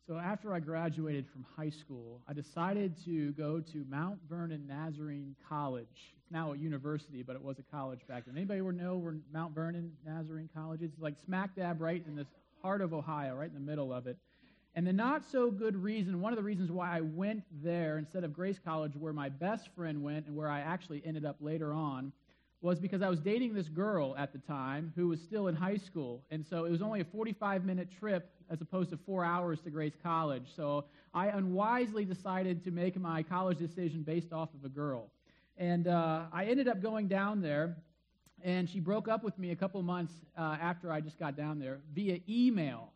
So after I graduated from high school, I decided to go to Mount Vernon Nazarene College. It's now a university, but it was a college back then. Anybody know where Mount Vernon Nazarene College is? It's like smack dab right in the heart of Ohio, right in the middle of it. And the not so good reason, one of the reasons why I went there instead of Grace College, where my best friend went and where I actually ended up later on, was because I was dating this girl at the time who was still in high school. And so it was only a 45-minute trip as opposed to 4 hours to Grace College. So I unwisely decided to make my college decision based off of a girl. And I ended up going down there, and she broke up with me a couple months after I just got down there via email.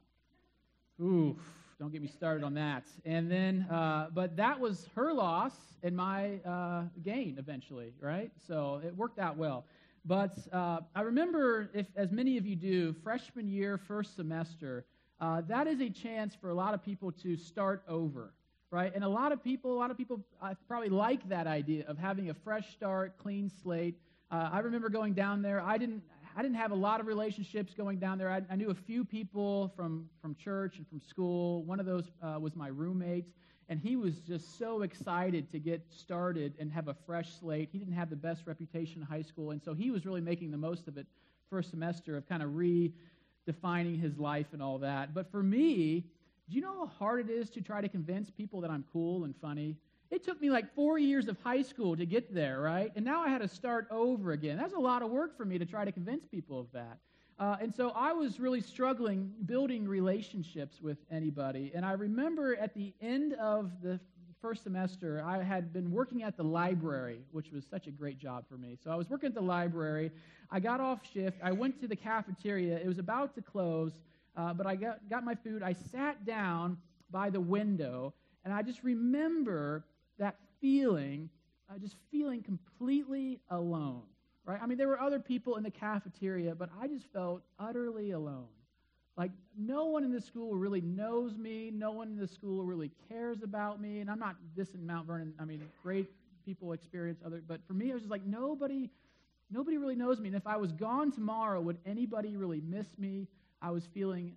Oof, don't get me started on that. And then, but that was her loss and my gain eventually, right? So it worked out well. But I remember, if as many of you do, freshman year, first semester, that is a chance for a lot of people to start over, right? And a lot of people probably like that idea of having a fresh start, clean slate. I remember going down there. I didn't have a lot of relationships going down there. I knew a few people from church and from school. One of those was my roommate, and he was just so excited to get started and have a fresh slate. He didn't have the best reputation in high school, and so he was really making the most of it first semester of kind of redefining his life and all that. But for me, do you know how hard it is to try to convince people that I'm cool and funny? It took me like 4 years of high school to get there, right? And now I had to start over again. That's a lot of work for me to try to convince people of that. And so I was really struggling building relationships with anybody. And I remember at the end of the first semester, I had been working at the library, which was such a great job for me. So I was working at the library. I got off shift. I went to the cafeteria. It was about to close, but I got my food. I sat down by the window, and I just remember that feeling, just feeling completely alone, right? I mean, there were other people in the cafeteria, but I just felt utterly alone. Like, no one in the school really knows me. No one in the school really cares about me. And I'm not dissing Mount Vernon. I mean, great people experience other, but for me, it was just like nobody really knows me. And if I was gone tomorrow, would anybody really miss me? I was feeling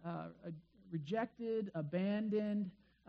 rejected, abandoned.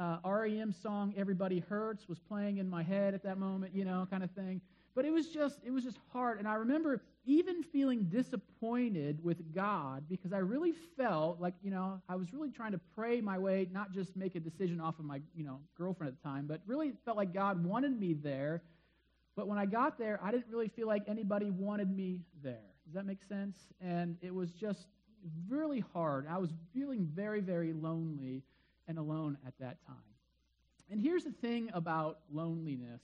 REM song "Everybody Hurts" was playing in my head at that moment, kind of thing. But it was just hard. And I remember even feeling disappointed with God because I really felt like, I was really trying to pray my way, not just make a decision off of my, girlfriend at the time, but really felt like God wanted me there. But when I got there, I didn't really feel like anybody wanted me there. Does that make sense? And it was just really hard. I was feeling very, very lonely and alone at that time. And here's the thing about loneliness.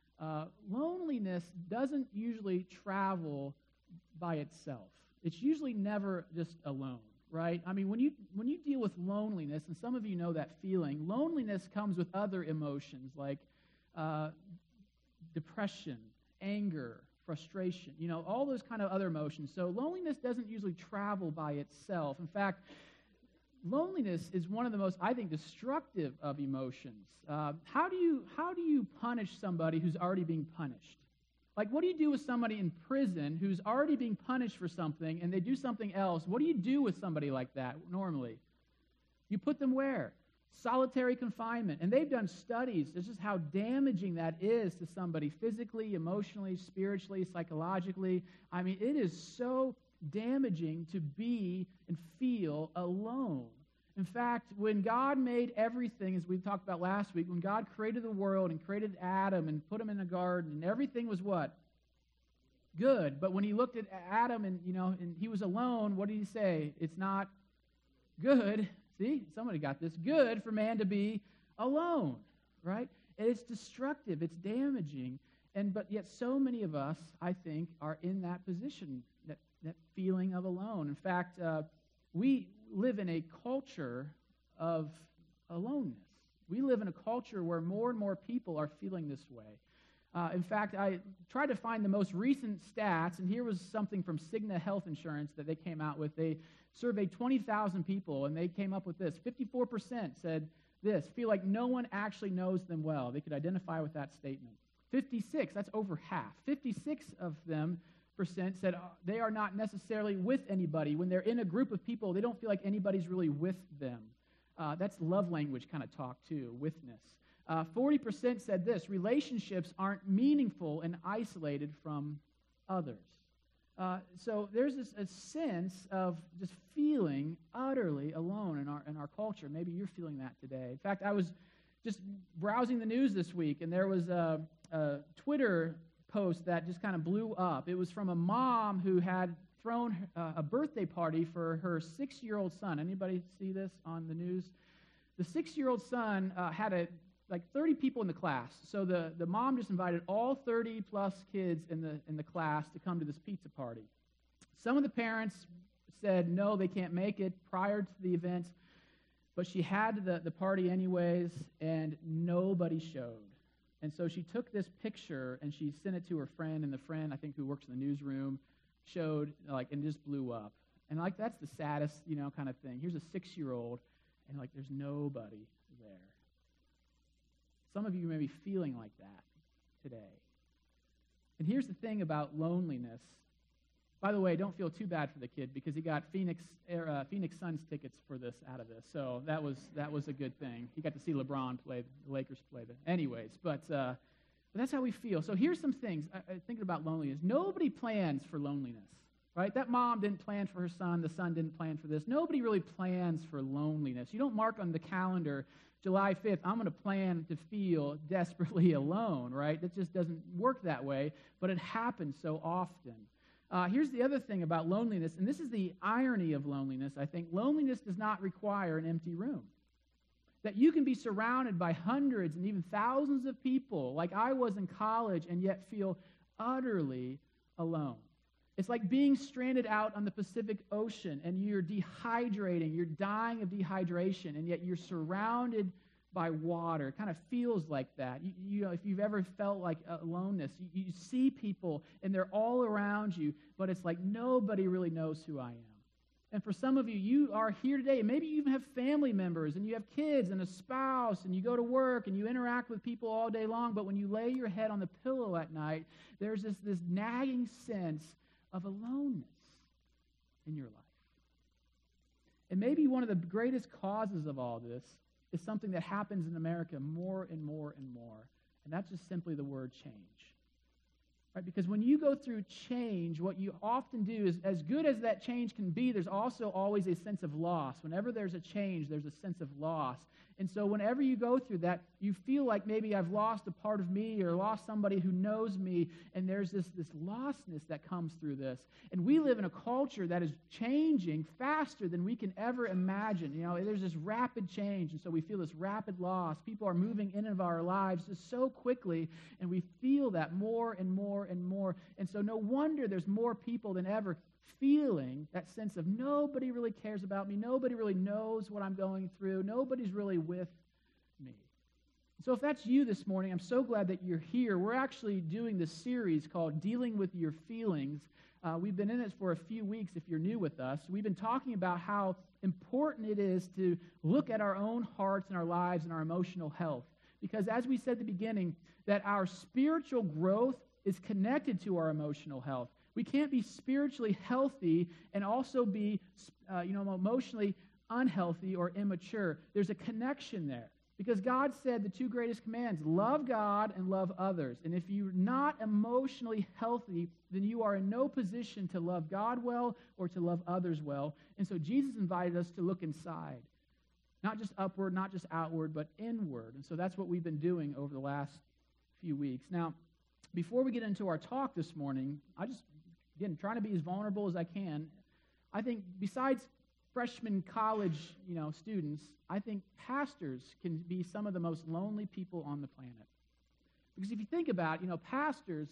Loneliness doesn't usually travel by itself. It's usually never just alone, right? I mean, when you deal with loneliness, and some of you know that feeling, loneliness comes with other emotions like depression, anger, frustration, all those kind of other emotions. So loneliness doesn't usually travel by itself. In fact, loneliness is one of the most, I think, destructive of emotions. How do you punish somebody who's already being punished? Like, what do you do with somebody in prison who's already being punished for something and they do something else? What do you do with somebody like that normally? You put them where? Solitary confinement. And they've done studies. This is how damaging that is to somebody physically, emotionally, spiritually, psychologically. I mean, it is so damaging to be and feel alone. In fact, when God made everything, as we talked about last week, when God created the world and created Adam and put him in the garden, and everything was what? Good. But when he looked at Adam and he was alone, what did he say? It's not good. See, somebody got this. Good for man to be alone, right? And it's destructive. It's damaging. But yet so many of us, I think, are in that position, that feeling of alone. In fact, we live in a culture of aloneness. We live in a culture where more and more people are feeling this way. In fact, I tried to find the most recent stats, and here was something from Cigna Health Insurance that they came out with. They surveyed 20,000 people, and they came up with this. 54% said this, feel like no one actually knows them well. They could identify with that statement. 56, that's over half. 56 of them said they are not necessarily with anybody. When they're in a group of people, they don't feel like anybody's really with them. That's love language kind of talk too, witness. 40% said this: relationships aren't meaningful and isolated from others. So there's a sense of just feeling utterly alone in our culture. Maybe you're feeling that today. In fact, I was just browsing the news this week, and there was a Twitter post that just kind of blew up. It was from a mom who had thrown a birthday party for her 6-year-old son. Anybody see this on the news? The 6-year-old son had like 30 people in the class. So the mom just invited all 30-plus kids in the class to come to this pizza party. Some of the parents said, no, they can't make it prior to the event, but she had the party anyways, and nobody showed. And so she took this picture, and she sent it to her friend, and the friend, I think, who works in the newsroom, showed, and just blew up. And, that's the saddest, kind of thing. Here's a 6-year-old, and, there's nobody there. Some of you may be feeling like that today. And here's the thing about loneliness. By the way, don't feel too bad for the kid because he got Phoenix Suns tickets for this out of this. So that was a good thing. He got to see LeBron play, the Lakers play. Anyways, but that's how we feel. So here's some things. Thinking about loneliness. Nobody plans for loneliness, right? That mom didn't plan for her son. The son didn't plan for this. Nobody really plans for loneliness. You don't mark on the calendar, July 5th, I'm going to plan to feel desperately alone, right? That just doesn't work that way, but it happens so often. Here's the other thing about loneliness, and this is the irony of loneliness, I think. Loneliness does not require an empty room. That you can be surrounded by hundreds and even thousands of people, like I was in college, and yet feel utterly alone. It's like being stranded out on the Pacific Ocean, and you're dehydrating, you're dying of dehydration, and yet you're surrounded by water. It kind of feels like that. If you've ever felt like aloneness, you see people, and they're all around you, but it's like nobody really knows who I am. And for some of you, you are here today, and maybe you even have family members, and you have kids and a spouse, and you go to work, and you interact with people all day long, but when you lay your head on the pillow at night, there's this nagging sense of aloneness in your life. And maybe one of the greatest causes of all this is something that happens in America more and more and more, and that's just simply the word change. Right? Because when you go through change, what you often do is, as good as that change can be, there's also always a sense of loss. Whenever there's a change, there's a sense of loss. And so whenever you go through that, you feel like maybe I've lost a part of me or lost somebody who knows me, and there's this lostness that comes through this. And we live in a culture that is changing faster than we can ever imagine. There's this rapid change, and so we feel this rapid loss. People are moving in and of our lives just so quickly, and we feel that more and more and more. And so no wonder there's more people than ever feeling that sense of nobody really cares about me, nobody really knows what I'm going through, nobody's really with me. So if that's you this morning, I'm so glad that you're here. We're actually doing this series called Dealing with Your Feelings. We've been in it for a few weeks if you're new with us. We've been talking about how important it is to look at our own hearts and our lives and our emotional health. Because as we said at the beginning, that our spiritual growth is connected to our emotional health. We can't be spiritually healthy and also be, emotionally unhealthy or immature. There's a connection there. Because God said the two greatest commands, love God and love others. And if you're not emotionally healthy, then you are in no position to love God well or to love others well. And so Jesus invited us to look inside. Not just upward, not just outward, but inward. And so that's what we've been doing over the last few weeks. Now, before we get into our talk this morning, again, trying to be as vulnerable as I can. I think besides freshman college, students, I think pastors can be some of the most lonely people on the planet. Because if you think about it, pastors,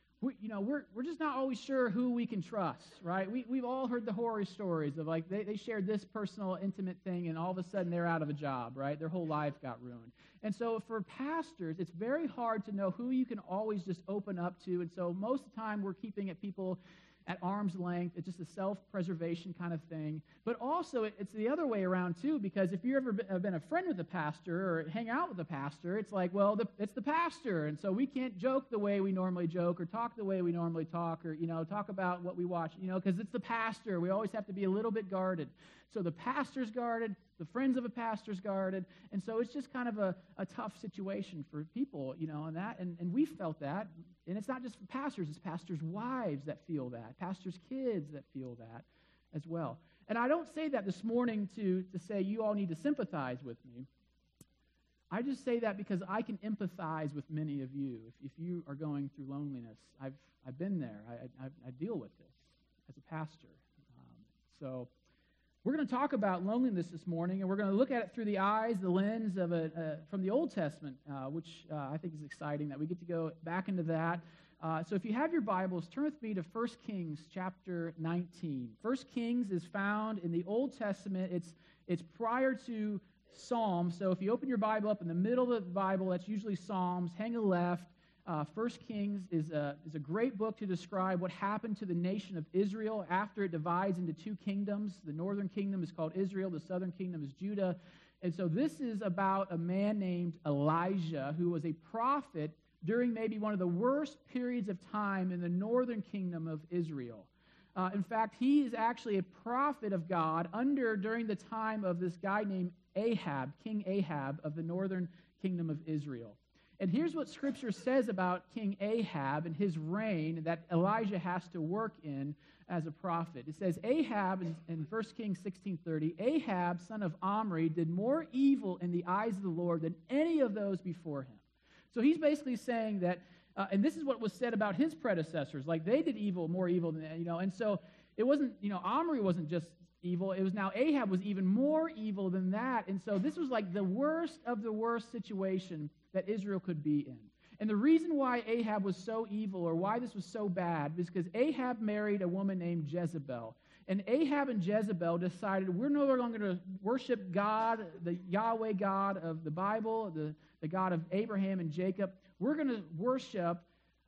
we're just not always sure who we can trust, right? We've all heard the horror stories of they shared this personal, intimate thing, and all of a sudden they're out of a job, right? Their whole life got ruined. And so for pastors, it's very hard to know who you can always just open up to. And so most of the time we're keeping it people at arm's length. It's just a self-preservation kind of thing. But also, it's the other way around, too, because if you've ever been a friend with a pastor or hang out with a pastor, it's like, well, it's the pastor, and so we can't joke the way we normally joke or talk the way we normally talk or, talk about what we watch, because it's the pastor. We always have to be a little bit guarded. So the pastor's guarded, the friends of a pastor's guarded, and so it's just kind of a tough situation for people, and we felt that. And it's not just for pastors, it's pastors' wives that feel that, pastors' kids that feel that as well. And I don't say that this morning to say you all need to sympathize with me. I just say that because I can empathize with many of you. If you are going through loneliness, I've been there. I deal with this as a pastor. So we're going to talk about loneliness this morning, and we're going to look at it through the eyes, the lens of from the Old Testament, which I think is exciting that we get to go back into that. So if you have your Bibles, turn with me to 1 Kings chapter 19. 1 Kings is found in the Old Testament. It's prior to Psalms. So if you open your Bible up in the middle of the Bible, that's usually Psalms. Hang to the left. 1 Kings is a great book to describe what happened to the nation of Israel after it divides into two kingdoms. The northern kingdom is called Israel. The southern kingdom is Judah. And so this is about a man named Elijah who was a prophet during maybe one of the worst periods of time in the northern kingdom of Israel. In fact, he is actually a prophet of God during the time of this guy named Ahab, King Ahab of the northern kingdom of Israel. And here's what Scripture says about King Ahab and his reign that Elijah has to work in as a prophet. It says, Ahab, in 1 Kings 16:30, Ahab, son of Omri, did more evil in the eyes of the Lord than any of those before him. So he's basically saying that, and this is what was said about his predecessors, like they did more evil than, and so it wasn't, Omri wasn't just evil, it was now Ahab was even more evil than that, and so this was like the worst of the worst situation that Israel could be in. And the reason why Ahab was so evil, or why this was so bad, is because Ahab married a woman named Jezebel. And Ahab and Jezebel decided, we're no longer going to worship God, the Yahweh God of the Bible, the God of Abraham and Jacob. We're going to worship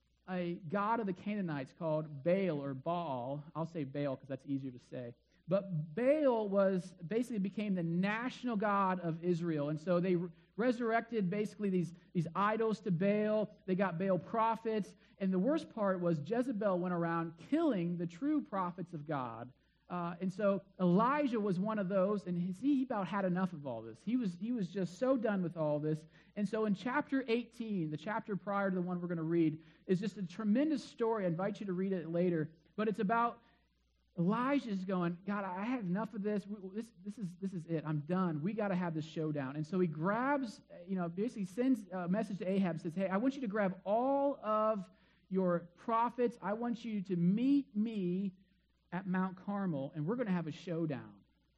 a god of the Canaanites called Baal or Baal. I'll say Baal because that's easier to say. But Baal basically became the national god of Israel. And so they resurrected basically these idols to Baal. They got Baal prophets. And the worst part was Jezebel went around killing the true prophets of God. And so Elijah was one of those, and he about had enough of all this. He was just so done with all this. And so in chapter 18, the chapter prior to the one we're going to read, is just a tremendous story. I invite you to read it later. But it's about Elijah's going, God, I had enough of this. This is it. I'm done. We got to have this showdown. And so he grabs, basically sends a message to Ahab, says, hey, I want you to grab all of your prophets. I want you to meet me at Mount Carmel, and we're going to have a showdown.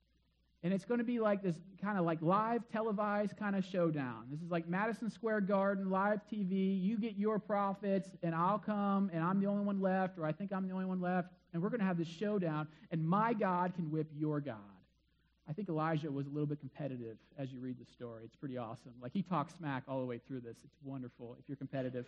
And it's going to be like this kind of like live televised kind of showdown. This is like Madison Square Garden, live TV. You get your prophets, and I'll come, and I'm the only one left, or I think I'm the only one left, and we're going to have this showdown, and my God can whip your God. I think Elijah was a little bit competitive as you read the story. It's pretty awesome. Like, he talks smack all the way through this. It's wonderful if you're competitive.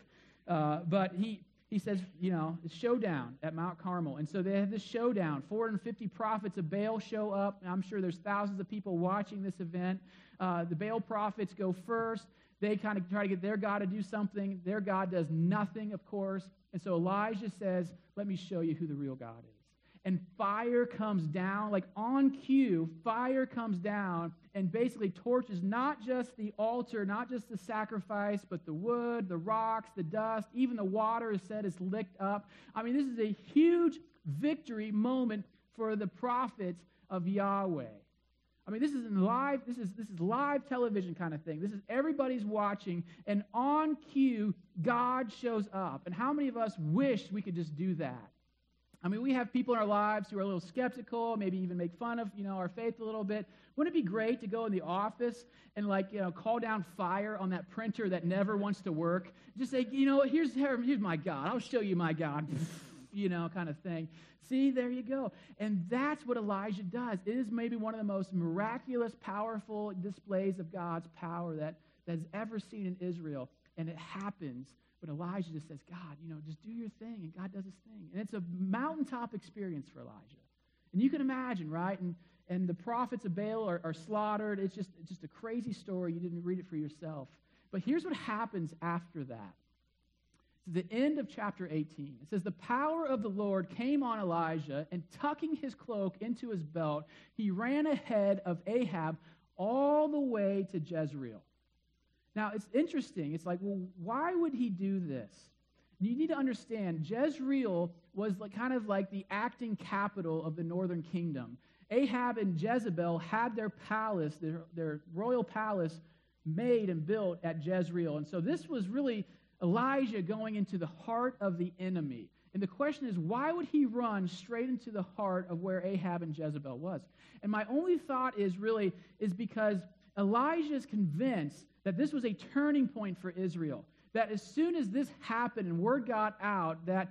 But he says, it's showdown at Mount Carmel. And so they have this showdown. 450 prophets of Baal show up. And I'm sure there's thousands of people watching this event. The Baal prophets go first. They kind of try to get their God to do something. Their God does nothing, of course. And so Elijah says, let me show you who the real God is. And fire comes down, like on cue, fire comes down and basically torches not just the altar, not just the sacrifice, but the wood, the rocks, the dust, even the water is said is licked up. I mean, this is a huge victory moment for the prophets of Yahweh. I mean, this is live television kind of thing. This is everybody's watching, and on cue, God shows up. And how many of us wish we could just do that? I mean, we have people in our lives who are a little skeptical, maybe even make fun of, our faith a little bit. Wouldn't it be great to go in the office and, call down fire on that printer that never wants to work? Just say, here's my God. I'll show you my God, kind of thing. See, there you go. And that's what Elijah does. It is maybe one of the most miraculous, powerful displays of God's power that is ever seen in Israel. And it happens. But Elijah just says, God, just do your thing, and God does his thing. And it's a mountaintop experience for Elijah. And you can imagine, right? And the prophets of Baal are slaughtered. It's just a crazy story. You didn't read it for yourself. But here's what happens after that. It's the end of chapter 18. It says, the power of the Lord came on Elijah, and tucking his cloak into his belt, he ran ahead of Ahab all the way to Jezreel. Now, it's interesting. It's like, well, why would he do this? You need to understand, Jezreel was kind of like the acting capital of the northern kingdom. Ahab and Jezebel had their palace, their royal palace, made and built at Jezreel. And so this was really Elijah going into the heart of the enemy. And the question is, why would he run straight into the heart of where Ahab and Jezebel was? And my only thought is because Elijah is convinced that this was a turning point for Israel. That as soon as this happened and word got out that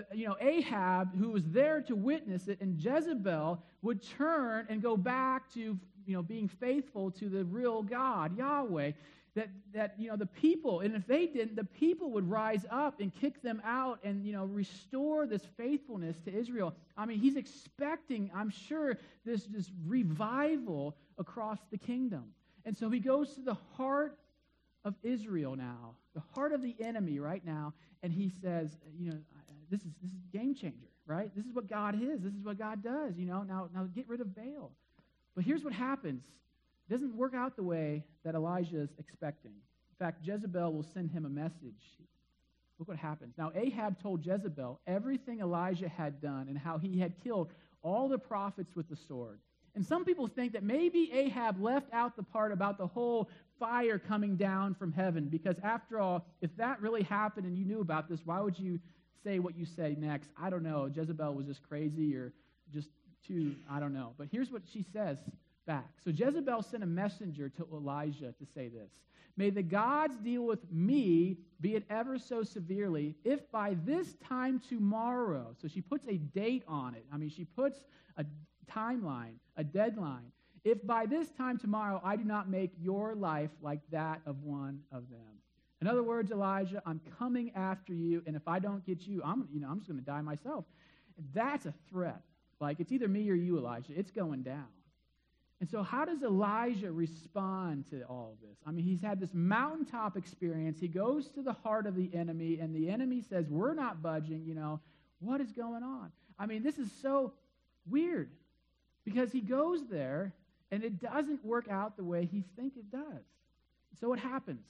Ahab, who was there to witness it, and Jezebel would turn and go back to being faithful to the real God, Yahweh. That the people, and if they didn't, the people would rise up and kick them out and restore this faithfulness to Israel. I mean, he's expecting, I'm sure, this revival across the kingdom. And so he goes to the heart of Israel now, the heart of the enemy right now, and he says, this is game changer, right? This is what God is. This is what God does. Now get rid of Baal. But here's what happens. It doesn't work out the way that Elijah is expecting. In fact, Jezebel will send him a message. Look what happens. Now, Ahab told Jezebel everything Elijah had done and how he had killed all the prophets with the sword. And some people think that maybe Ahab left out the part about the whole fire coming down from heaven, because after all, if that really happened and you knew about this, why would you say what you say next? I don't know. Jezebel was just crazy or just too, I don't know. But here's what she says back. So Jezebel sent a messenger to Elijah to say this: may the gods deal with me, be it ever so severely, if by this time tomorrow, so she puts a date on it. I mean, she puts a timeline, a deadline. If by this time tomorrow I do not make your life like that of one of them. In other words, Elijah, I'm coming after you, and if I don't get you, I'm just going to die myself. That's a threat. Like, it's either me or you, Elijah. It's going down. And so how does Elijah respond to all of this? I mean, he's had this mountaintop experience. He goes to the heart of the enemy, and the enemy says, we're not budging, What is going on? I mean, this is so weird, because he goes there, and it doesn't work out the way he thinks it does. So what happens?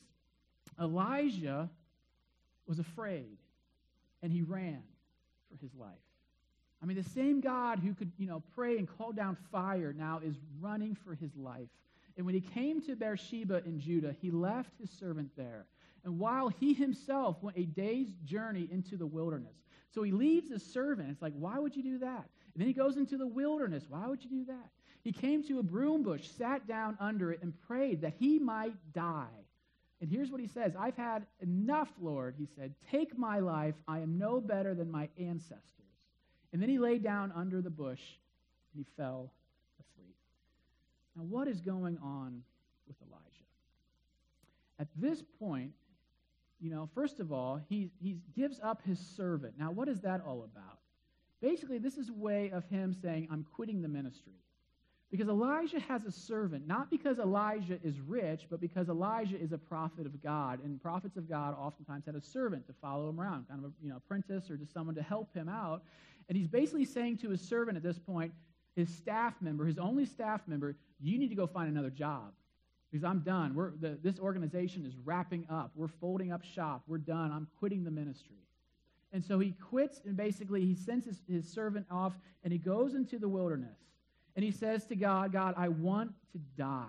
Elijah was afraid, and he ran for his life. I mean, the same God who could, pray and call down fire now is running for his life. And when he came to Beersheba in Judah, he left his servant there. And while he himself went a day's journey into the wilderness. So he leaves his servant. It's like, why would you do that? And then he goes into the wilderness. Why would you do that? He came to a broom bush, sat down under it, and prayed that he might die. And here's what he says: I've had enough, Lord, he said. Take my life. I am no better than my ancestors. And then he lay down under the bush, and he fell asleep. Now, what is going on with Elijah? At this point, first of all, he gives up his servant. Now, what is that all about? Basically, this is a way of him saying, I'm quitting the ministry. Because Elijah has a servant, not because Elijah is rich, but because Elijah is a prophet of God. And prophets of God oftentimes had a servant to follow him around, kind of an apprentice or just someone to help him out. And he's basically saying to his servant at this point, his staff member, his only staff member, you need to go find another job. Because I'm done. This organization is wrapping up. We're folding up shop. We're done. I'm quitting the ministry. And so he quits, and basically he sends his servant off, and he goes into the wilderness. And he says to God, God, I want to die.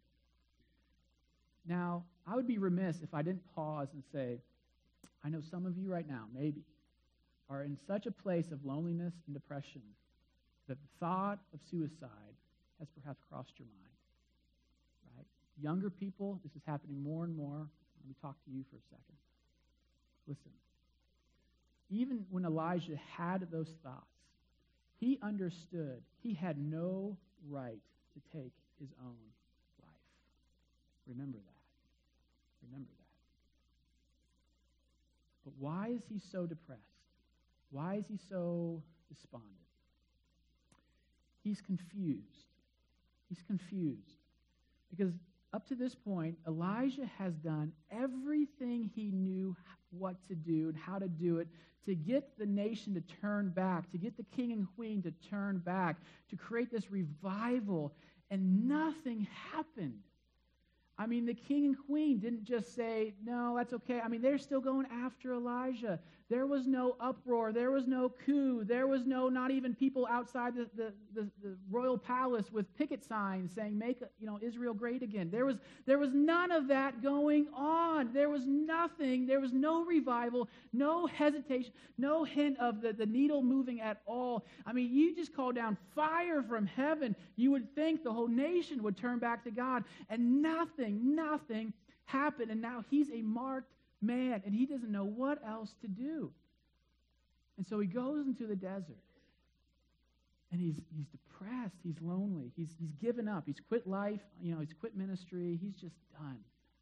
Now, I would be remiss if I didn't pause and say, I know some of you right now, maybe, are in such a place of loneliness and depression that the thought of suicide has perhaps crossed your mind. Right? Younger people, this is happening more and more. Let me talk to you for a second. Listen. Even when Elijah had those thoughts, he understood he had no right to take his own life. Remember that. Remember that. But why is he so depressed? Why is he so despondent? He's confused. He's confused. Because Up to this point, Elijah has done everything he knew what to do and how to do it to get the nation to turn back, to get the king and queen to turn back, to create this revival, and nothing happened. I mean, the king and queen didn't just say, no, that's okay. I mean, they're still going after Elijah. There was no uproar. There was no coup. There was not even people outside the royal palace with picket signs saying, make Israel great again. There was none of that going on. There was nothing. There was no revival, no hesitation, no hint of the needle moving at all. I mean, you just call down fire from heaven. You would think the whole nation would turn back to God, and nothing happened. And now he's a marked man, and he doesn't know what else to do. And so he goes into the desert, and he's depressed, he's lonely, he's given up, he's quit life, he's quit ministry, he's just done.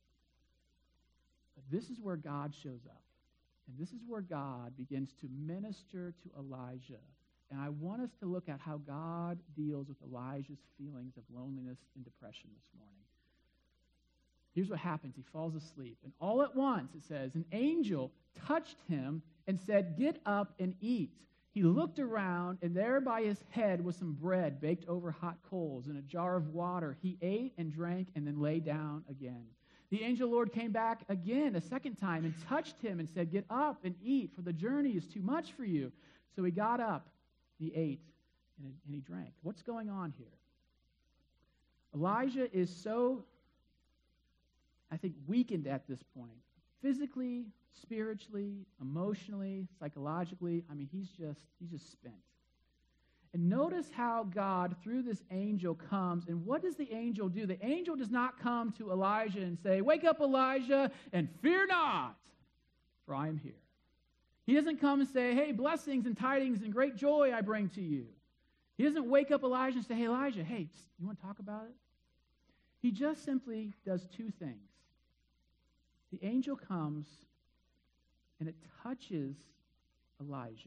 But this is where God shows up, and this is where God begins to minister to Elijah. And I want us to look at how God deals with Elijah's feelings of loneliness and depression this morning. Here's what happens. He falls asleep. And all at once, it says, an angel touched him and said, get up and eat. He looked around, and there by his head was some bread baked over hot coals and a jar of water. He ate and drank and then lay down again. The angel Lord came back again a second time and touched him and said, get up and eat, for the journey is too much for you. So he got up, he ate, and he drank. What's going on here? Elijah is so, I think, weakened at this point. Physically, spiritually, emotionally, psychologically. I mean, he's just spent. And notice how God, through this angel, comes. And what does the angel do? The angel does not come to Elijah and say, wake up, Elijah, and fear not, for I am here. He doesn't come and say, hey, blessings and tidings and great joy I bring to you. He doesn't wake up Elijah and say, hey, Elijah, hey, you want to talk about it? He just simply does two things. The angel comes, and it touches Elijah.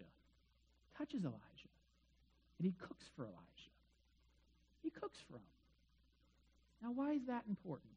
And he cooks for Elijah. He cooks for him. Now, why is that important?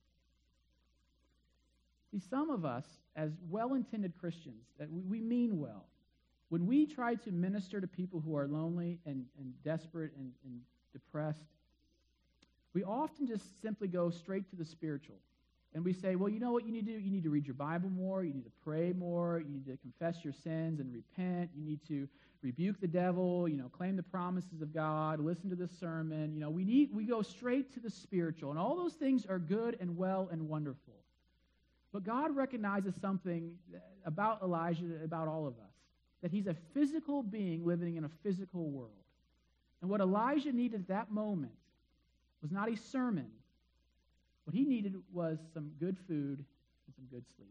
See, some of us, as well-intended Christians, that we mean well, when we try to minister to people who are lonely and desperate and depressed, we often just simply go straight to the spiritual. And we say, well, you know what you need to do? You need to read your Bible more. You need to pray more. You need to confess your sins and repent. You need to rebuke the devil, claim the promises of God, listen to the sermon. We go straight to the spiritual. And all those things are good and well and wonderful. But God recognizes something about Elijah, about all of us, that he's a physical being living in a physical world. And what Elijah needed at that moment was not a sermon. What he needed was some good food and some good sleep.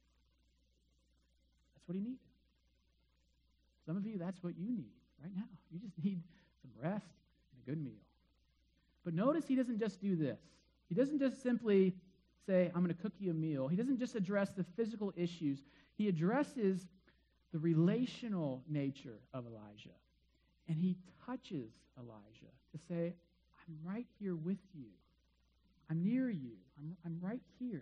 That's what he needed. Some of you, that's what you need right now. You just need some rest and a good meal. But notice he doesn't just do this. He doesn't just simply say, I'm going to cook you a meal. He doesn't just address the physical issues. He addresses the relational nature of Elijah. And he touches Elijah to say, I'm right here with you. I'm near you. I'm right here.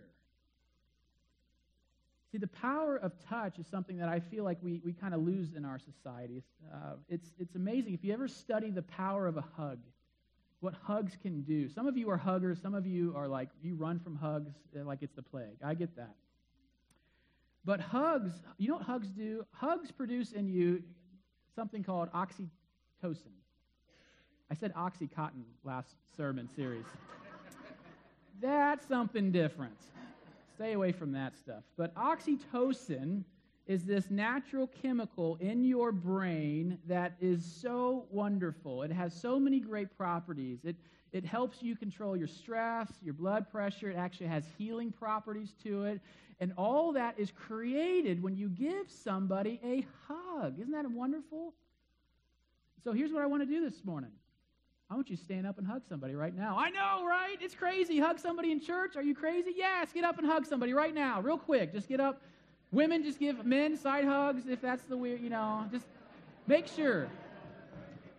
See, the power of touch is something that I feel like we kind of lose in our society. It's amazing. If you ever study the power of a hug, what hugs can do. Some of you are huggers. Some of you are like, you run from hugs like it's the plague. I get that. But hugs, you know what hugs do? Hugs produce in you something called oxytocin. I said Oxycontin last sermon series. That's something different. Stay away from that stuff. But oxytocin is this natural chemical in your brain that is so wonderful. It has so many great properties. It helps you control your stress, your blood pressure. It actually has healing properties to it. And all that is created when you give somebody a hug. Isn't that wonderful? So here's what I want to do this morning. I want you to stand up and hug somebody right now. I know, right? It's crazy. Hug somebody in church. Are you crazy? Yes, get up and hug somebody right now, real quick. Just get up. Women, just give men side hugs if that's the weird, just make sure.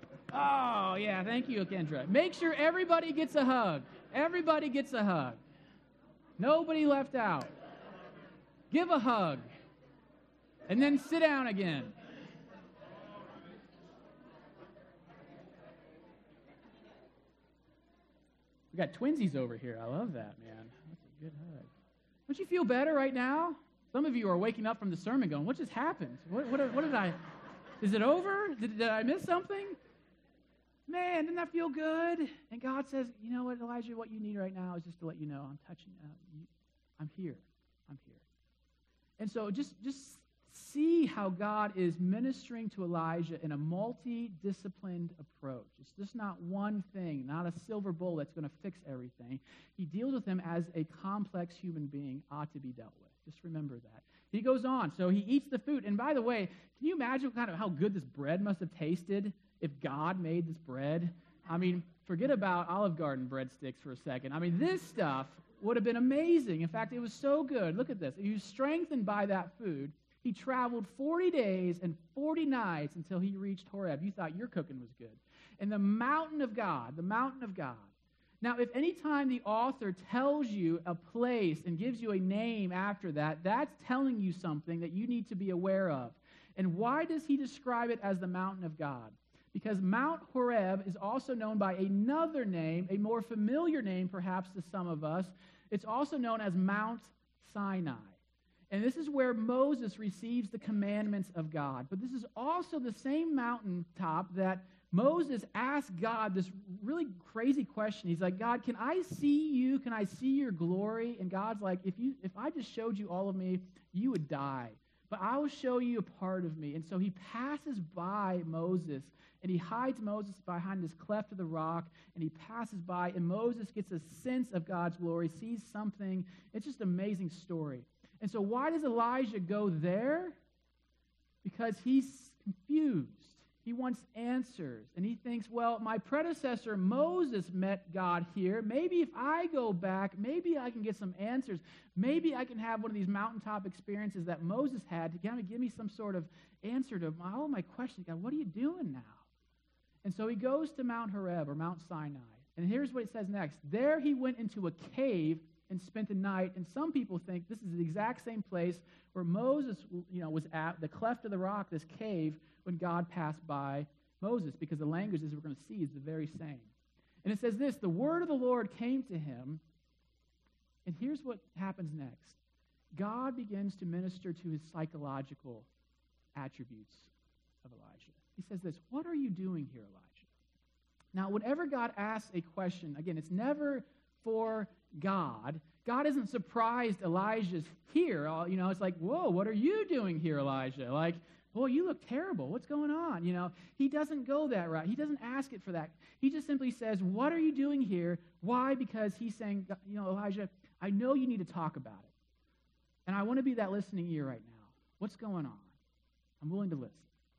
Oh, yeah, thank you, Kendra. Make sure everybody gets a hug. Everybody gets a hug. Nobody left out. Give a hug. And then sit down again. We got twinsies over here. I love that, man. That's a good hug. Don't you feel better right now? Some of you are waking up from the sermon going, what just happened? What did I... Is it over? Did I miss something? Man, didn't that feel good? And God says, you know what, Elijah, what you need right now is just to let you know I'm touching you. I'm here. I'm here. And so just see how God is ministering to Elijah in a multi-disciplined approach. It's just not one thing, not a silver bullet that's going to fix everything. He deals with him as a complex human being ought to be dealt with. Just remember that. He goes on. So he eats the food. And by the way, can you imagine kind of how good this bread must have tasted if God made this bread? I mean, forget about Olive Garden breadsticks for a second. I mean, this stuff would have been amazing. In fact, it was so good. Look at this. He was strengthened by that food. He traveled 40 days and 40 nights until he reached Horeb. You thought your cooking was good. And the mountain of God, the mountain of God. Now, if any time the author tells you a place and gives you a name after that, that's telling you something that you need to be aware of. And why does he describe it as the mountain of God? Because Mount Horeb is also known by another name, a more familiar name perhaps to some of us. It's also known as Mount Sinai. And this is where Moses receives the commandments of God. But this is also the same mountaintop that Moses asked God this really crazy question. He's like, God, can I see you? Can I see your glory? And God's like, if I just showed you all of me, you would die. But I will show you a part of me. And so he passes by Moses, and he hides Moses behind this cleft of the rock, and he passes by, and Moses gets a sense of God's glory, sees something. It's just an amazing story. And so why does Elijah go there? Because he's confused. He wants answers. And he thinks, well, my predecessor Moses met God here. Maybe if I go back, maybe I can get some answers. Maybe I can have one of these mountaintop experiences that Moses had to kind of give me some sort of answer to all my questions. God, what are you doing now? And so he goes to Mount Horeb or Mount Sinai. And here's what it says next. There he went into a cave and spent the night. And some people think this is the exact same place where Moses, was at, the cleft of the rock, this cave, when God passed by Moses, because the language, as we're going to see, is the very same. And it says this, the word of the Lord came to him, and here's what happens next. God begins to minister to his psychological attributes of Elijah. He says this, what are you doing here, Elijah? Now, whenever God asks a question, again, it's never for God. God isn't surprised Elijah's here. It's like, whoa, what are you doing here, Elijah? Like, boy, you look terrible. What's going on? He doesn't go that route. He doesn't ask it for that. He just simply says, what are you doing here? Why? Because he's saying, Elijah, I know you need to talk about it. And I want to be that listening ear right now. What's going on? I'm willing to listen.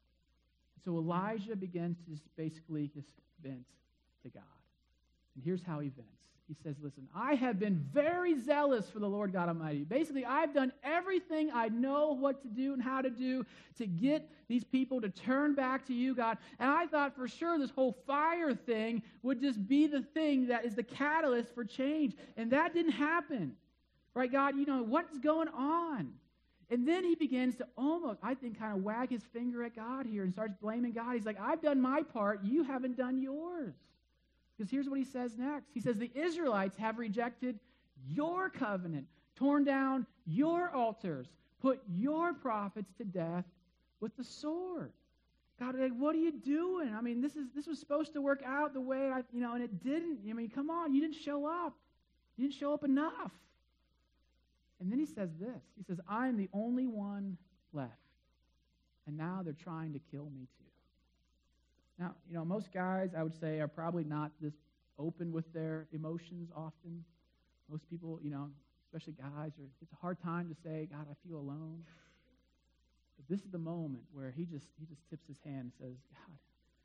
So Elijah begins to basically vent to God. And here's how he vents. He says, listen, I have been very zealous for the Lord God Almighty. Basically, I've done everything I know what to do and how to do to get these people to turn back to you, God. And I thought for sure this whole fire thing would just be the thing that is the catalyst for change. And that didn't happen. Right, God, what's going on? And then he begins to almost, I think, kind of wag his finger at God here and starts blaming God. He's like, I've done my part. You haven't done yours. Because here's what he says next. He says, the Israelites have rejected your covenant, torn down your altars, put your prophets to death with the sword. God, what are you doing? I mean, this was supposed to work out the way, and it didn't. I mean, come on, you didn't show up. You didn't show up enough. And then he says this. He says, I'm the only one left. And now they're trying to kill me too. Now, most guys, I would say, are probably not this open with their emotions often. Most people, especially guys, it's a hard time to say, God, I feel alone. But this is the moment where he just tips his hand and says, God,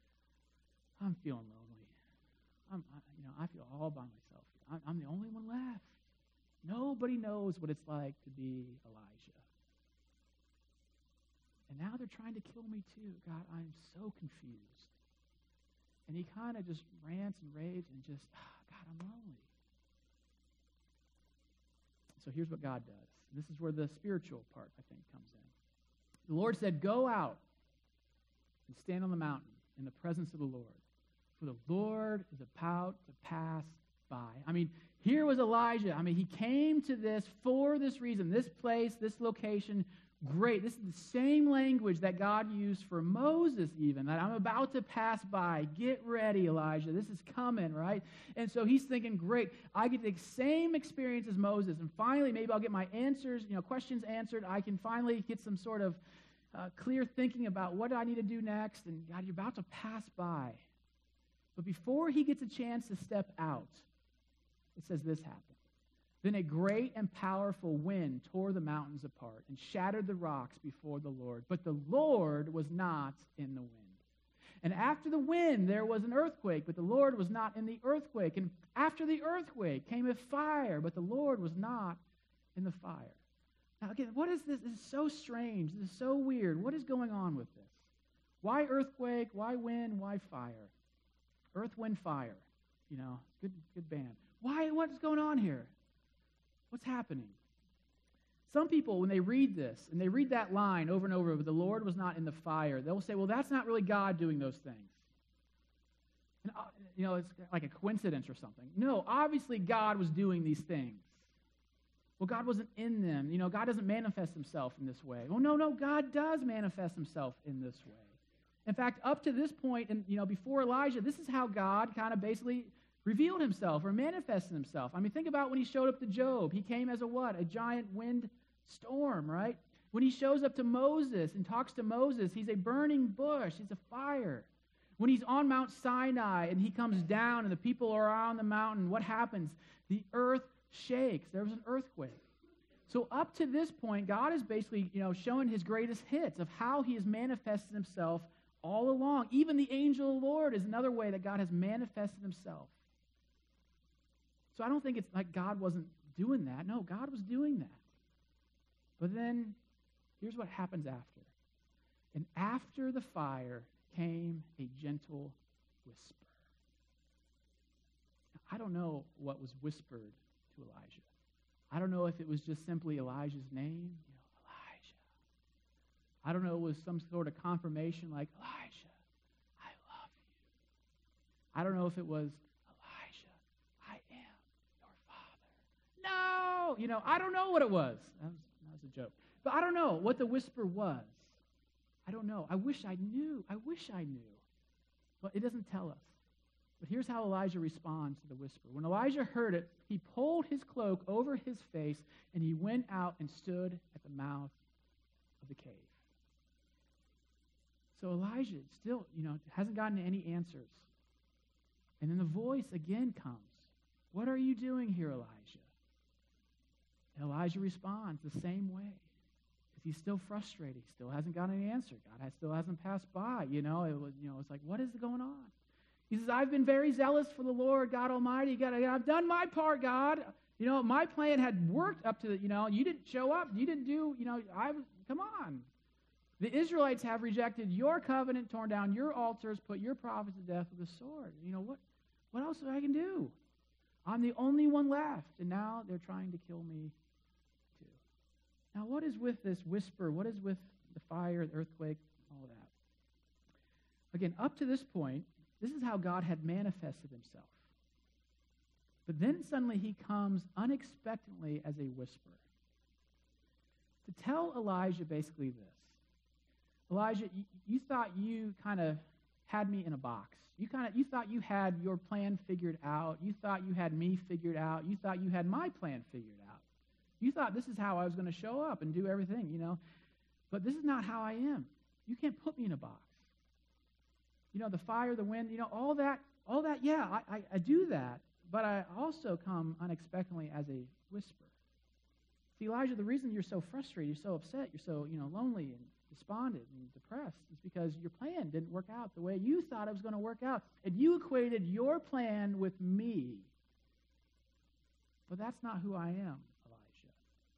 I'm feeling lonely. I feel all by myself. I'm the only one left. Nobody knows what it's like to be Elijah. And now they're trying to kill me too. God, I'm so confused. And he kind of just rants and raves and just, God, I'm lonely. So here's what God does. This is where the spiritual part, I think, comes in. The Lord said, go out and stand on the mountain in the presence of the Lord, for the Lord is about to pass by. I mean, here was Elijah. I mean, he came to this for this reason, this place, this location. Great. This is the same language that God used for Moses even, that I'm about to pass by. Get ready, Elijah. This is coming, right? And so he's thinking, great, I get the same experience as Moses, and finally maybe I'll get my answers, questions answered. I can finally get some sort of clear thinking about what do I need to do next, and God, you're about to pass by. But before he gets a chance to step out, it says this happened. Then a great and powerful wind tore the mountains apart and shattered the rocks before the Lord. But the Lord was not in the wind. And after the wind, there was an earthquake, but the Lord was not in the earthquake. And after the earthquake came a fire, but the Lord was not in the fire. Now, again, what is this? This is so strange. This is so weird. What is going on with this? Why earthquake? Why wind? Why fire? Earth, wind, fire. Good band. Why? What's going on here? What's happening? Some people, when they read this, and they read that line over and over, but the Lord was not in the fire, they'll say, well, that's not really God doing those things. And, it's like a coincidence or something. No, obviously God was doing these things. Well, God wasn't in them. God doesn't manifest himself in this way. Well, no, God does manifest himself in this way. In fact, up to this point, and before Elijah, this is how God kind of basically revealed himself or manifested himself. I mean, think about when he showed up to Job. He came as a what? A giant wind storm, right? When he shows up to Moses and talks to Moses, he's a burning bush. He's a fire. When he's on Mount Sinai and he comes down and the people are on the mountain, what happens? The earth shakes. There was an earthquake. So up to this point, God is basically, showing his greatest hits of how he has manifested himself all along. Even the angel of the Lord is another way that God has manifested himself. So I don't think it's like God wasn't doing that. No, God was doing that. But then, here's what happens after. And after the fire came a gentle whisper. Now, I don't know what was whispered to Elijah. I don't know if it was just simply Elijah's name, Elijah. I don't know if it was some sort of confirmation like, Elijah, I love you. I don't know if it was, no, I don't know what it was. That was a joke. But I don't know what the whisper was. I don't know. I wish I knew. But it doesn't tell us. But here's how Elijah responds to the whisper. When Elijah heard it, he pulled his cloak over his face, and he went out and stood at the mouth of the cave. So Elijah still, hasn't gotten any answers. And then the voice again comes. What are you doing here, Elijah? And Elijah responds the same way. Because he's still frustrated. He still hasn't got an answer. God still hasn't passed by. It's like, what is going on? He says, I've been very zealous for the Lord, God Almighty. God, I've done my part, God. My plan had worked up to the, you didn't show up. You didn't do, come on. The Israelites have rejected your covenant, torn down your altars, put your prophets to death with a sword. What else I can do? I'm the only one left, and now they're trying to kill me too. Now, what is with this whisper? What is with the fire, the earthquake, all that? Again, up to this point, this is how God had manifested himself. But then suddenly he comes unexpectedly as a whisper to tell Elijah basically this. Elijah, you thought you kind of had me in a box. You thought you had your plan figured out. You thought you had me figured out. You thought you had my plan figured out. You thought this is how I was going to show up and do everything, But this is not how I am. You can't put me in a box. The fire, the wind, all that, yeah, I do that. But I also come unexpectedly as a whisper. See, Elijah, the reason you're so frustrated, you're so upset, you're so, lonely and despondent and depressed is because your plan didn't work out the way you thought it was going to work out. And you equated your plan with me. But that's not who I am, Elijah.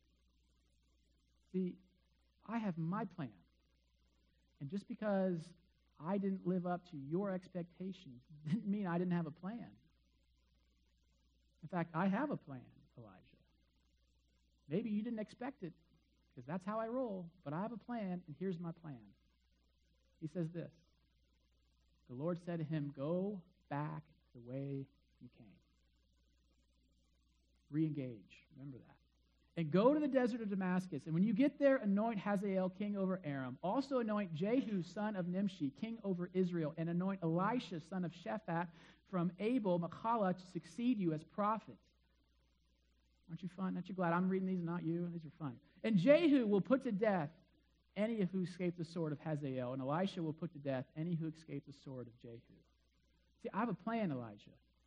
See, I have my plan. And just because I didn't live up to your expectations didn't mean I didn't have a plan. In fact, I have a plan, Elijah. Maybe you didn't expect it, because that's how I roll, but I have a plan, and here's my plan. He says this, the Lord said to him, go back the way you came. Re-engage. Remember that. And go to the desert of Damascus. And when you get there, anoint Hazael king over Aram. Also anoint Jehu, son of Nimshi, king over Israel. And anoint Elisha, son of Shaphat, from Abel Machalah, to succeed you as prophet. Aren't you fun? Aren't you glad I'm reading these and not you? These are fun. And Jehu will put to death any who escaped the sword of Hazael. And Elisha will put to death any who escaped the sword of Jehu. See, I have a plan, Elijah.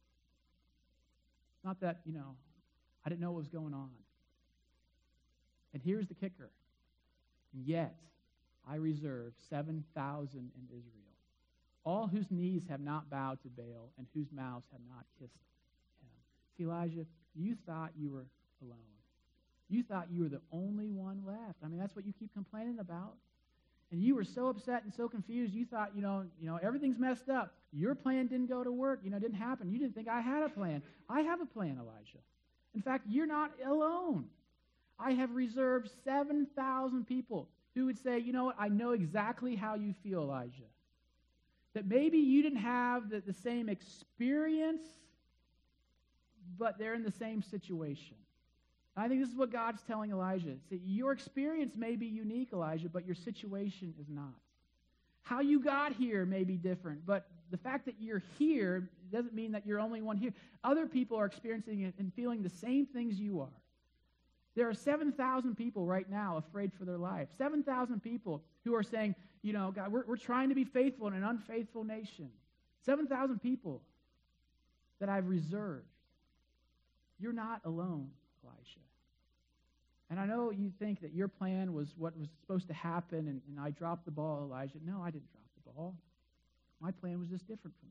It's not that, I didn't know what was going on. And here's the kicker. And yet, I reserve 7,000 in Israel, all whose knees have not bowed to Baal and whose mouths have not kissed him. See, Elijah, you thought you were alone. You thought you were the only one left. I mean, that's what you keep complaining about. And you were so upset and so confused. You thought, everything's messed up. Your plan didn't go to work. Didn't happen. You didn't think I had a plan. I have a plan, Elijah. In fact, you're not alone. I have reserved 7,000 people who would say, you know what, I know exactly how you feel, Elijah. That maybe you didn't have the same experience, but they're in the same situation. I think this is what God's telling Elijah. See, your experience may be unique, Elijah, but your situation is not. How you got here may be different, but the fact that you're here doesn't mean that you're only one here. Other people are experiencing it and feeling the same things you are. There are 7,000 people right now afraid for their life. 7,000 people who are saying, God, we're trying to be faithful in an unfaithful nation. 7,000 people that I've reserved. You're not alone, Elisha. And I know you think that your plan was what was supposed to happen, and I dropped the ball, Elijah. No, I didn't drop the ball. My plan was just different from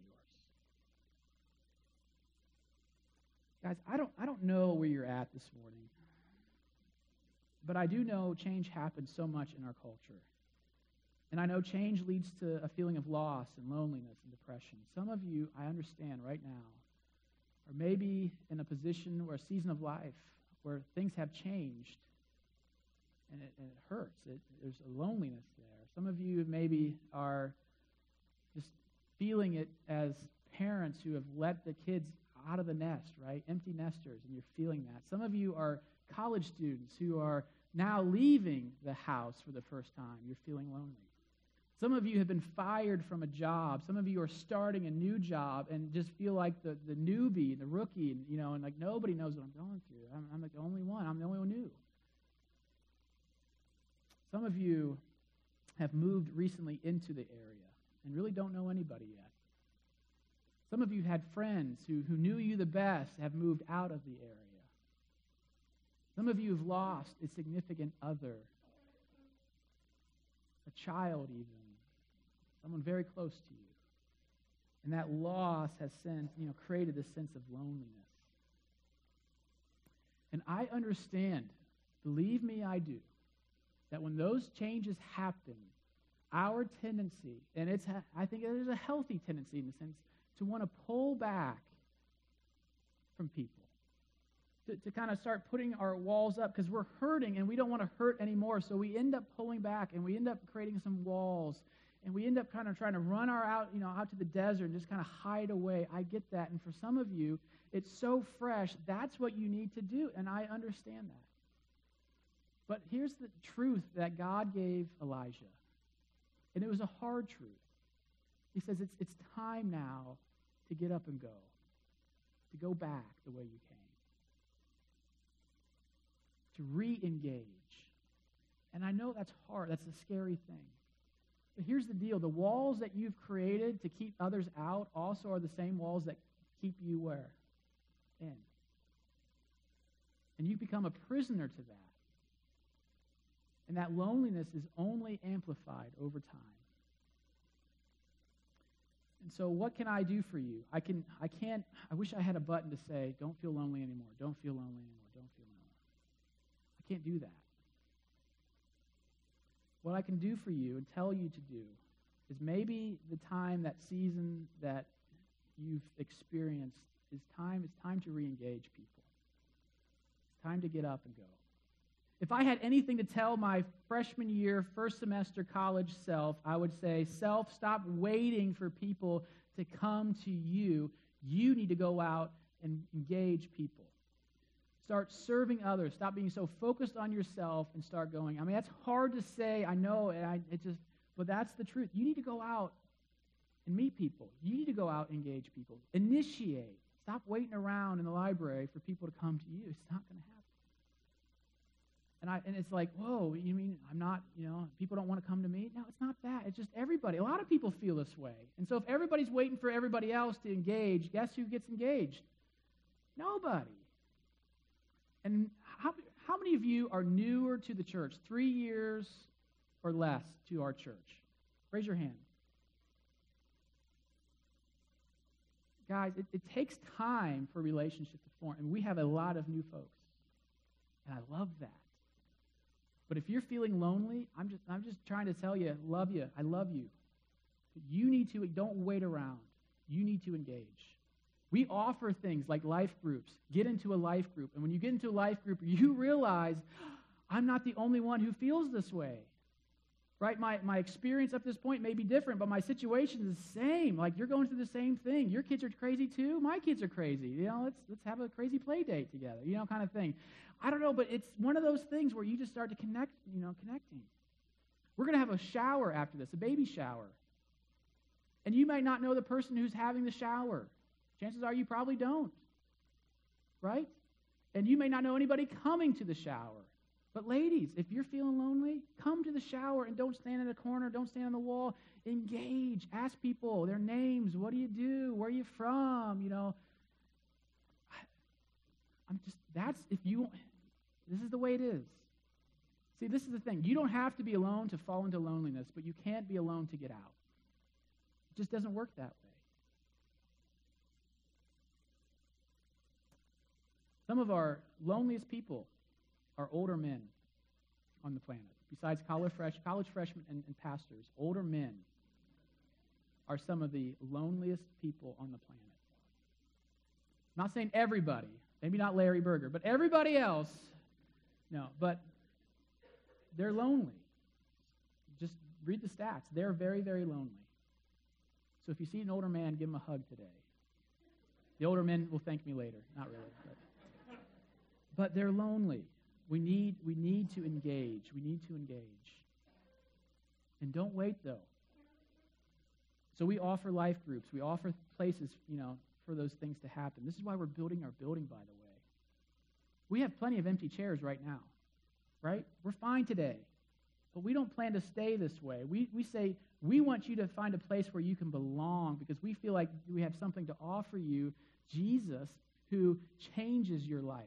yours. Guys, I don't know where you're at this morning. But I do know change happens so much in our culture. And I know change leads to a feeling of loss and loneliness and depression. Some of you, I understand right now, are maybe in a position or a season of life where things have changed, and it hurts. There's a loneliness there. Some of you maybe are just feeling it as parents who have let the kids out of the nest, right? Empty nesters, and you're feeling that. Some of you are college students who are now leaving the house for the first time. You're feeling lonely. Some of you have been fired from a job. Some of you are starting a new job and just feel like the newbie, the rookie, and like nobody knows what I'm going through. I'm like the only one. I'm the only one new. Some of you have moved recently into the area and really don't know anybody yet. Some of you had friends who knew you the best have moved out of the area. Some of you have lost a significant other, a child even, someone very close to you. And that loss has created this sense of loneliness. And I understand, believe me, I do, that when those changes happen, our tendency, and I think there's a healthy tendency in the sense, to want to pull back from people. To kind of start putting our walls up because we're hurting and we don't want to hurt anymore. So we end up pulling back and we end up creating some walls and we end up kind of trying to run out to the desert and just kind of hide away. I get that. And for some of you, it's so fresh. That's what you need to do. And I understand that. But here's the truth that God gave Elijah. And it was a hard truth. He says it's time now to get up and go back the way you came. To re-engage. And I know that's hard. That's a scary thing. But here's the deal. The walls that you've created to keep others out also are the same walls that keep you where? In. And you become a prisoner to that. And that loneliness is only amplified over time. And so what can I do for you? I wish I had a button to say, don't feel lonely anymore. Don't feel lonely anymore. Don't feel lonely. I can't do that. What I can do for you and tell you to do is maybe the time, that season that you've experienced it's time to re-engage people. It's time to get up and go. If I had anything to tell my freshman year, first semester college self, I would say, self, stop waiting for people to come to you. You need to go out and engage people. Start serving others. Stop being so focused on yourself and start going. I mean, that's hard to say, I know, but that's the truth. You need to go out and meet people. You need to go out and engage people. Initiate. Stop waiting around in the library for people to come to you. It's not going to happen. And it's like, whoa, you mean I'm not, people don't want to come to me? No, it's not that. It's just everybody. A lot of people feel this way. And so if everybody's waiting for everybody else to engage, guess who gets engaged? Nobody. And how many of you are newer to the church, 3 years or less to our church? Raise your hand. Guys, it takes time for a relationship to form, and we have a lot of new folks, and I love that. But if you're feeling lonely, I'm just trying to tell you, I love you. You need to, don't wait around. You need to engage. We offer things like life groups. Get into a life group. And when you get into a life group, you realize, I'm not the only one who feels this way. Right? My experience up to this point may be different, but my situation is the same. Like, you're going through the same thing. Your kids are crazy too. My kids are crazy. Let's have a crazy play date together, kind of thing. I don't know, but it's one of those things where you just start to connecting. We're going to have a shower after this, a baby shower. And you might not know the person who's having the shower. Chances are you probably don't, right? And you may not know anybody coming to the shower. But ladies, if you're feeling lonely, come to the shower and don't stand in a corner, don't stand on the wall. Engage. Ask people their names. What do you do? Where are you from? This is the way it is. See, this is the thing. You don't have to be alone to fall into loneliness, but you can't be alone to get out. It just doesn't work that way. Some of our loneliest people are older men on the planet. Besides college freshmen and pastors, older men are some of the loneliest people on the planet. I'm not saying everybody, maybe not Larry Berger, but everybody else, no, but they're lonely. Just read the stats. They're very, very lonely. So if you see an older man, give him a hug today. The older men will thank me later. Not really. But they're lonely. We need to engage. We need to engage. And don't wait, though. So we offer life groups. We offer places, for those things to happen. This is why we're building our building, by the way. We have plenty of empty chairs right now, right? We're fine today. But we don't plan to stay this way. We say, we want you to find a place where you can belong because we feel like we have something to offer you, Jesus, who changes your life.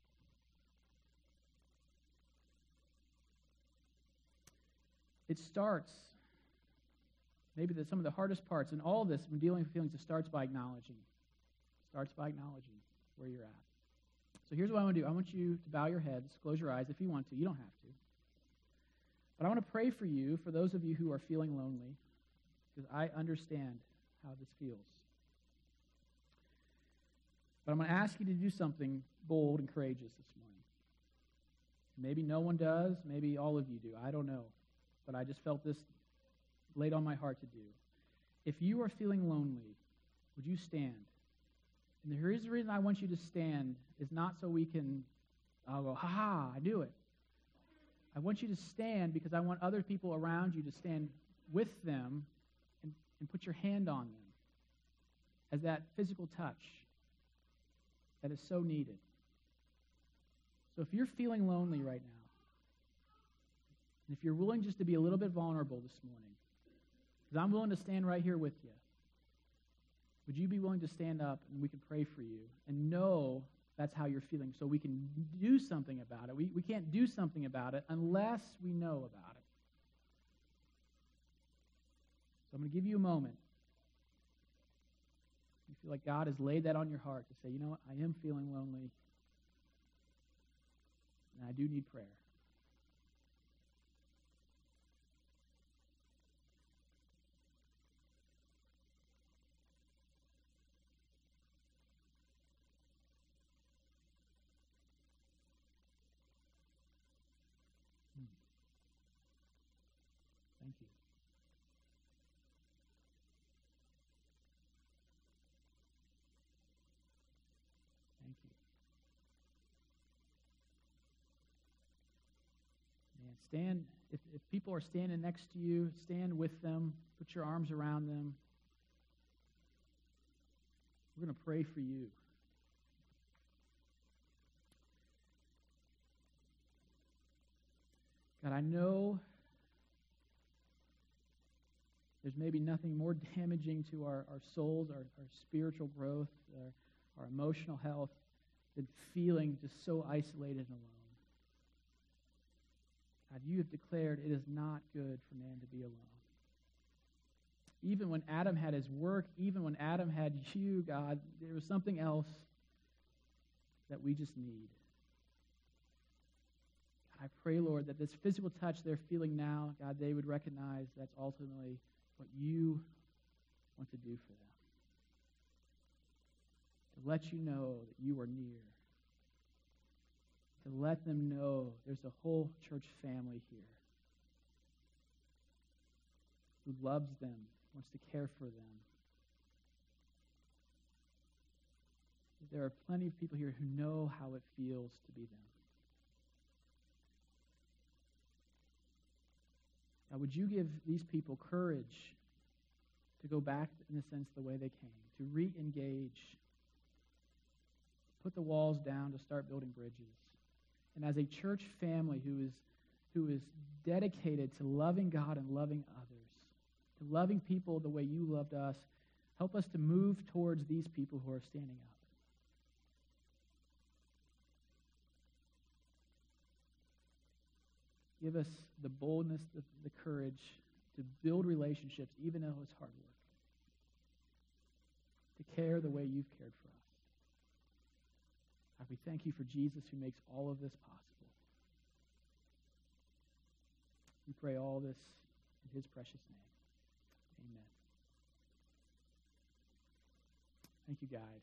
It starts, maybe some of the hardest parts in all of this, when dealing with feelings, it starts by acknowledging. Where you're at. So here's what I want to do. I want you to bow your heads, close your eyes if you want to. You don't have to. But I want to pray for you, for those of you who are feeling lonely, because I understand how this feels. But I'm going to ask you to do something bold and courageous this morning. Maybe no one does. Maybe all of you do. I don't know. But I just felt this laid on my heart to do. If you are feeling lonely, would you stand? And the reason I want you to stand is not so I'll go, ha, I do it. I want you to stand because I want other people around you to stand with them and put your hand on them as that physical touch that is so needed. So if you're feeling lonely right now, and if you're willing just to be a little bit vulnerable this morning, because I'm willing to stand right here with you, would you be willing to stand up and we can pray for you and know that's how you're feeling so we can do something about it? We can't do something about it unless we know about it. So I'm going to give you a moment. You feel like God has laid that on your heart to say, you know what, I am feeling lonely, and I do need prayer. Thank you. Thank you. Man, stand, if people are standing next to you, stand with them, put your arms around them. We're going to pray for you. God, I know there's maybe nothing more damaging to our souls, our spiritual growth, our emotional health, than feeling just so isolated and alone. God, you have declared it is not good for man to be alone. Even when Adam had his work, even when Adam had you, God, there was something else that we just need. God, I pray, Lord, that this physical touch they're feeling now, God, they would recognize that's ultimately what you want to do for them. To let you know that you are near. To let them know there's a whole church family here who loves them, wants to care for them. There are plenty of people here who know how it feels to be them. Now, would you give these people courage to go back, in a sense, the way they came, to re-engage, put the walls down, to start building bridges? And as a church family who is dedicated to loving God and loving others, to loving people the way you loved us, help us to move towards these people who are standing up. Give us the boldness, the courage to build relationships, even though it's hard work. To care the way you've cared for us. God, we thank you for Jesus who makes all of this possible. We pray all this in his precious name. Amen. Thank you, guys.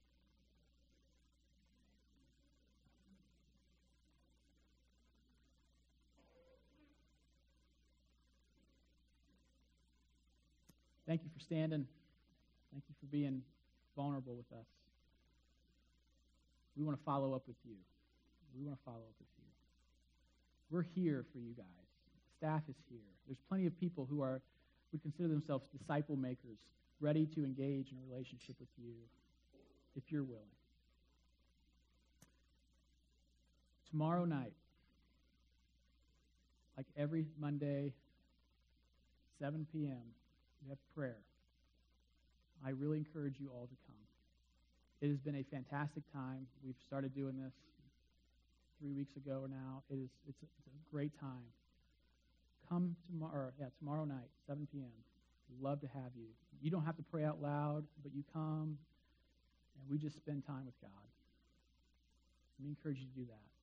Thank you for standing. Thank you for being vulnerable with us. We want to follow up with you. We want to follow up with you. We're here for you guys. Staff is here. There's plenty of people who would consider themselves disciple makers, ready to engage in a relationship with you if you're willing. Tomorrow night, like every Monday, 7 p.m., we have prayer. I really encourage you all to come. It has been a fantastic time. We've started doing this 3 weeks ago now. It's a great time. Come tomorrow night, 7 p.m. We'd love to have you. You don't have to pray out loud, but you come, and we just spend time with God. Let me encourage you to do that.